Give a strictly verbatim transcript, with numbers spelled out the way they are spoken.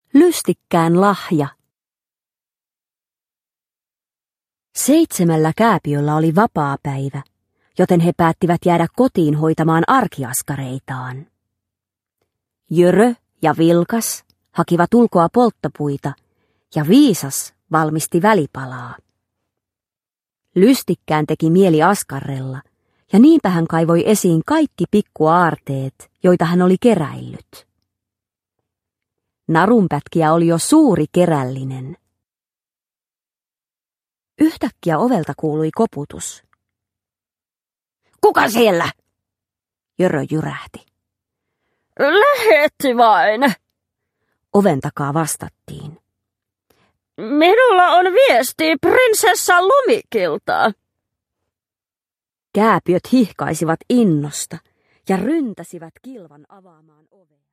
Lystikkään lahja. Seitsemällä kääpiöllä oli vapaapäivä, joten he päättivät jäädä kotiin hoitamaan arkiaskareitaan. Jörö ja Vilkas hakivat ulkoa polttopuita ja Viisas valmisti välipalaa. Lystikkään teki mieli askarrella, ja niinpä hän kaivoi esiin kaikki pikkuaarteet, joita hän oli keräillyt. Narunpätkiä oli jo suuri kerällinen. Yhtäkkiä ovelta kuului koputus. Kuka siellä? Jörö jyrähti. Lähetti vain. Oven takaa vastattiin. Minulla on viesti prinsessa Lumikilta. Kääpiöt hihkaisivat innosta ja ryntäsivät kilvan avaamaan ovea.